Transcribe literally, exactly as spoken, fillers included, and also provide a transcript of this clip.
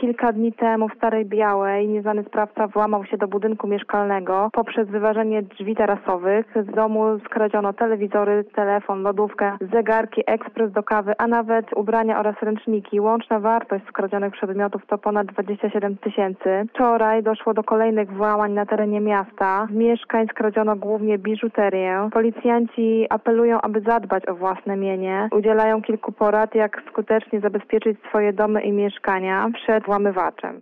Kilka dni temu w Starej Białej nieznany sprawca włamał się do budynku mieszkalnego. Poprzez wyważenie drzwi tarasowych z domu skradziono telewizory, telefon, lodówkę, zegarki, ekspres do kawy, a nawet ubrania oraz ręczniki. Łączna wartość skradzionych przedmiotów to ponad dwadzieścia siedem tysięcy. Wczoraj doszło do kolejnych włamań na terenie miasta. Z mieszkań skradziono głównie biżuterię. Policjanci apelują, aby zadbać o własne mienie. Udzielają kilku porad, jak skutecznie zabezpieczyć swoje domy i mieszkania przed włamywaczem.